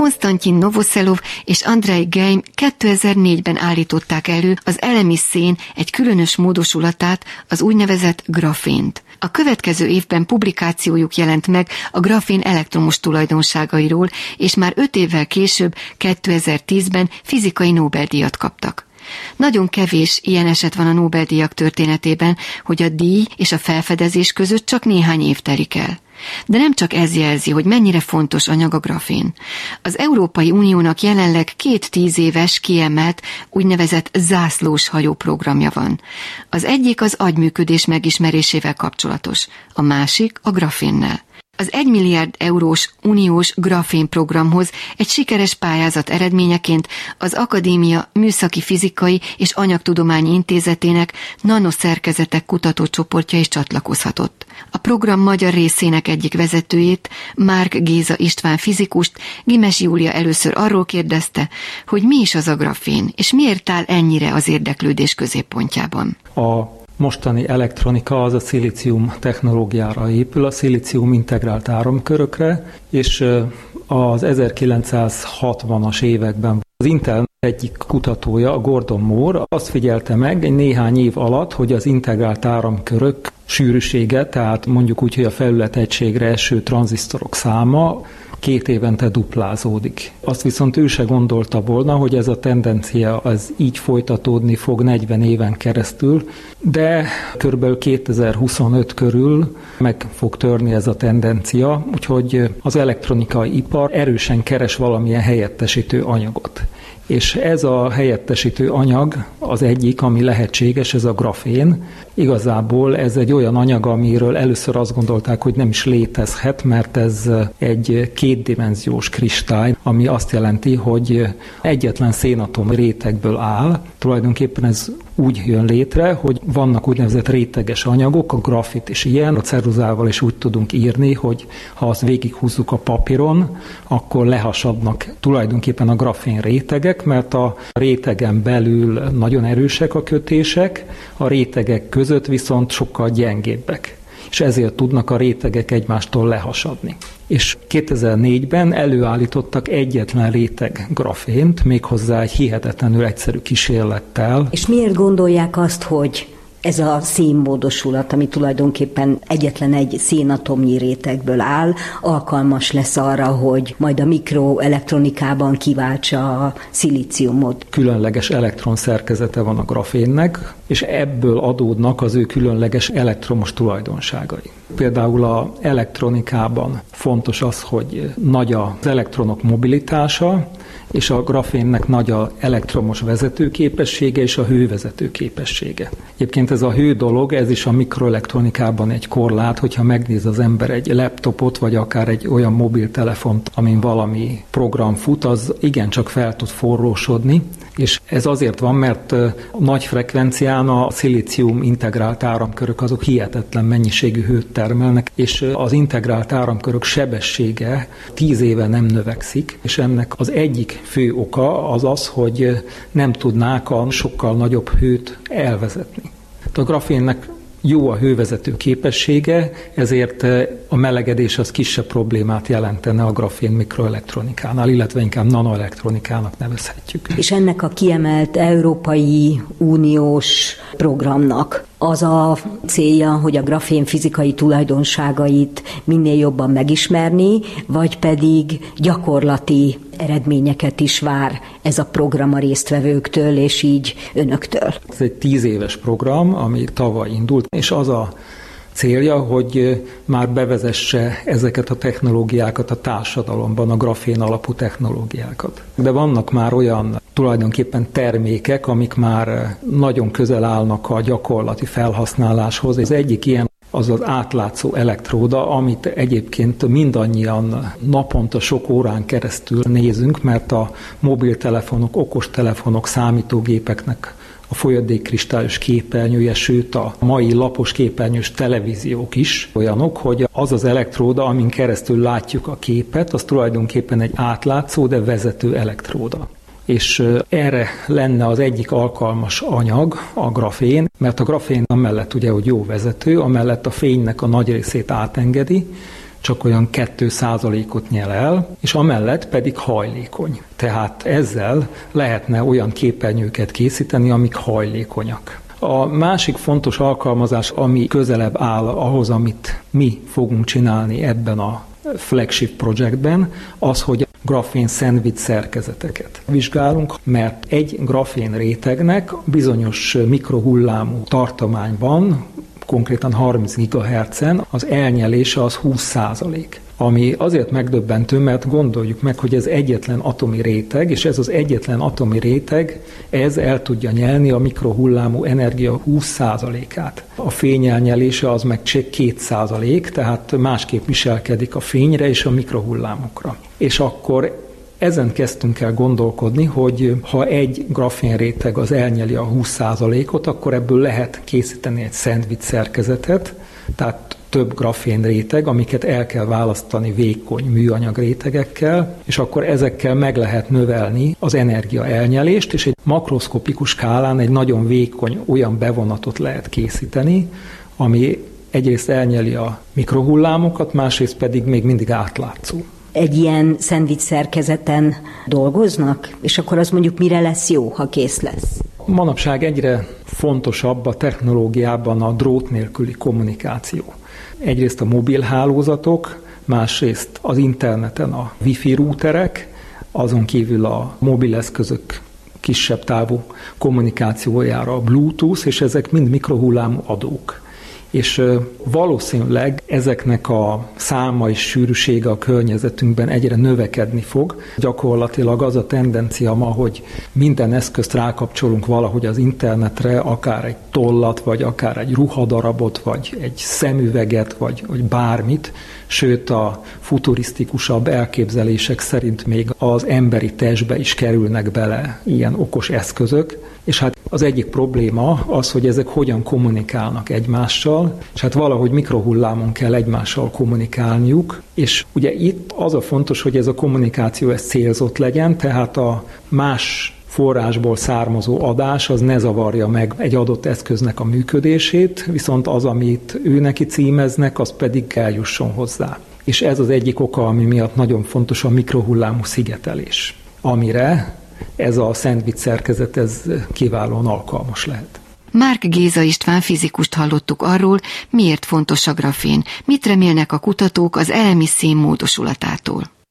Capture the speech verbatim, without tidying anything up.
Konstantin Novoszelov és Andrei Geim kétezer-négyben állították elő az elemi szén egy különös módosulatát, az úgynevezett grafént. A következő évben publikációjuk jelent meg a grafén elektromos tulajdonságairól, és már öt évvel később, kétezer-tízben fizikai Nobel-díjat kaptak. Nagyon kevés ilyen eset van a Nobel-díjak történetében, hogy a díj és a felfedezés között csak néhány év telik el. De nem csak ez jelzi, hogy mennyire fontos anyag a grafén. Az Európai Uniónak jelenleg két tíz éves kiemelt, úgynevezett zászlós hajó programja van. Az egyik az agyműködés megismerésével kapcsolatos, a másik a grafénnel. Az egy milliárd eurós uniós grafénprogramhoz egy sikeres pályázat eredményeként az Akadémia Műszaki Fizikai és Anyagtudományi Intézetének nanoszerkezetek kutatócsoportja is csatlakozhatott. A program magyar részének egyik vezetőjét, Márk Géza István fizikust, Gimes Júlia először arról kérdezte, hogy mi is az a grafén, és miért áll ennyire az érdeklődés középpontjában. A mostani elektronika az a szilícium technológiára épül, a szilícium integrált áramkörökre, és az ezerkilencszázhatvanas években az Intel egyik kutatója, a Gordon Moore azt figyelte meg egy néhány év alatt, hogy az integrált áramkörök sűrűsége, tehát mondjuk úgy, hogy a felületegységre eső tranzisztorok száma két évente duplázódik. Azt viszont ő se gondolta volna, hogy ez a tendencia az így folytatódni fog negyven éven keresztül, de körülbelül kétezer-huszonöt körül meg fog törni ez a tendencia, úgyhogy az elektronikai ipar erősen keres valamilyen helyettesítő anyagot. És ez a helyettesítő anyag az egyik, ami lehetséges, ez a grafén. Igazából ez egy olyan anyag, amiről először azt gondolták, hogy nem is létezhet, mert ez egy kétdimenziós kristály, ami azt jelenti, hogy egyetlen szénatom rétegből áll. Tulajdonképpen ez úgy jön létre, hogy vannak úgynevezett réteges anyagok, a grafit is ilyen, a ceruzával is úgy tudunk írni, hogy ha azt végighúzzuk a papíron, akkor lehasadnak tulajdonképpen a grafén rétegek, mert a rétegen belül nagyon erősek a kötések, a rétegek között viszont sokkal gyengébbek, és ezért tudnak a rétegek egymástól lehasadni. És kétezer-négyben előállítottak egyetlen réteg grafént, méghozzá egy hihetetlenül egyszerű kísérlettel. És miért gondolják azt, hogy ez a szénmódosulat, ami tulajdonképpen egyetlen egy szénatomnyi rétegből áll, alkalmas lesz arra, hogy majd a mikroelektronikában kiváltsa a szilíciumot? Különleges elektronszerkezete van a grafénnek, és ebből adódnak az ő különleges elektromos tulajdonságai. Például az elektronikában fontos az, hogy nagy az elektronok mobilitása, és a grafénnek nagy az elektromos vezetőképessége és a hővezetőképessége. Egyébként ez a hő dolog, ez is a mikroelektronikában egy korlát, hogyha megnéz az ember egy laptopot, vagy akár egy olyan mobiltelefont, amin valami program fut, az igencsak fel tud forrósodni, és ez azért van, mert nagy frekvencián a szilícium integrált áramkörök azok hihetetlen mennyiségű hőt termelnek, és az integrált áramkörök sebessége tíz éve nem növekszik, és ennek az egyik fő oka az az, hogy nem tudnák a sokkal nagyobb hőt elvezetni. A grafénnek jó a hővezető képessége, ezért a melegedés az kisebb problémát jelentene a grafén mikroelektronikánál, illetve inkább nanoelektronikának nevezhetjük. És ennek a kiemelt Európai Uniós programnak az a célja, hogy a grafén fizikai tulajdonságait minél jobban megismerni, vagy pedig gyakorlati eredményeket is vár ez a program a résztvevőktől, és így önöktől? Ez egy tíz éves program, ami tavaly indult, és az a célja, hogy már bevezesse ezeket a technológiákat a társadalomban, a grafén alapú technológiákat. De vannak már olyan tulajdonképpen termékek, amik már nagyon közel állnak a gyakorlati felhasználáshoz. Az egyik ilyen az az átlátszó elektróda, amit egyébként mindannyian naponta sok órán keresztül nézünk, mert a mobiltelefonok, okostelefonok, számítógépeknek a folyadékkristályos képernyője, sőt a mai lapos képernyős televíziók is olyanok, hogy az az elektróda, amin keresztül látjuk a képet, az tulajdonképpen egy átlátszó, de vezető elektróda. És erre lenne az egyik alkalmas anyag, a grafén, mert a grafén amellett ugye, hogy jó vezető, amellett a fénynek a nagy részét átengedi, csak olyan két százalékot nyel el, és amellett pedig hajlékony. Tehát ezzel lehetne olyan képernyőket készíteni, amik hajlékonyak. A másik fontos alkalmazás, ami közelebb áll ahhoz, amit mi fogunk csinálni ebben a flagship projektben, az, hogy grafén szendvics szerkezeteket vizsgálunk, mert egy grafén rétegnek bizonyos mikrohullámú tartományban, konkrétan harminc gigahertzen az elnyelése az húsz százalék. Ami azért megdöbbentő, mert gondoljuk meg, hogy ez egyetlen atomi réteg, és ez az egyetlen atomi réteg, ez el tudja nyelni a mikrohullámú energia húsz százalékát. A fény elnyelése az meg csak két százalék, tehát másképp viselkedik a fényre és a mikrohullámokra. És akkor ezen kezdtünk el gondolkodni, hogy ha egy grafénréteg az elnyeli a húsz százalékot, akkor ebből lehet készíteni egy szendvics szerkezetet, tehát több grafénréteg, amiket el kell választani vékony műanyag rétegekkel, és akkor ezekkel meg lehet növelni az energia elnyelést, és egy makroszkopikus skálán egy nagyon vékony olyan bevonatot lehet készíteni, ami egyrészt elnyeli a mikrohullámokat, másrészt pedig még mindig átlátszó. Egy ilyen szendvics szerkezeten dolgoznak, és akkor az mondjuk mire lesz jó, ha kész lesz? Manapság egyre fontosabb a technológiában a drót nélküli kommunikáció. Egyrészt a mobilhálózatok, másrészt az interneten a wifi routerek, azon kívül a mobileszközök kisebb távú kommunikációjára a Bluetooth, és ezek mind mikrohullámú adók. És valószínűleg ezeknek a száma és sűrűsége a környezetünkben egyre növekedni fog. Gyakorlatilag az a tendencia ma, hogy minden eszközt rákapcsolunk valahogy az internetre, akár egy tollat, vagy akár egy ruhadarabot, vagy egy szemüveget, vagy, vagy bármit, sőt a futurisztikusabb elképzelések szerint még az emberi testbe is kerülnek bele ilyen okos eszközök, és hát az egyik probléma az, hogy ezek hogyan kommunikálnak egymással, és hát valahogy mikrohullámon kell egymással kommunikálniuk, és ugye itt az a fontos, hogy ez a kommunikáció ez célzott legyen, tehát a más forrásból származó adás az ne zavarja meg egy adott eszköznek a működését, viszont az, amit ő neki címeznek, az pedig eljusson hozzá. És ez az egyik oka, ami miatt nagyon fontos a mikrohullámú szigetelés, amire ez a szendvics szerkezet ez kiválóan alkalmas lehet. Márk Géza István fizikust hallottuk arról, miért fontos a grafén, mit remélnek a kutatók az elemi szén módosulatától.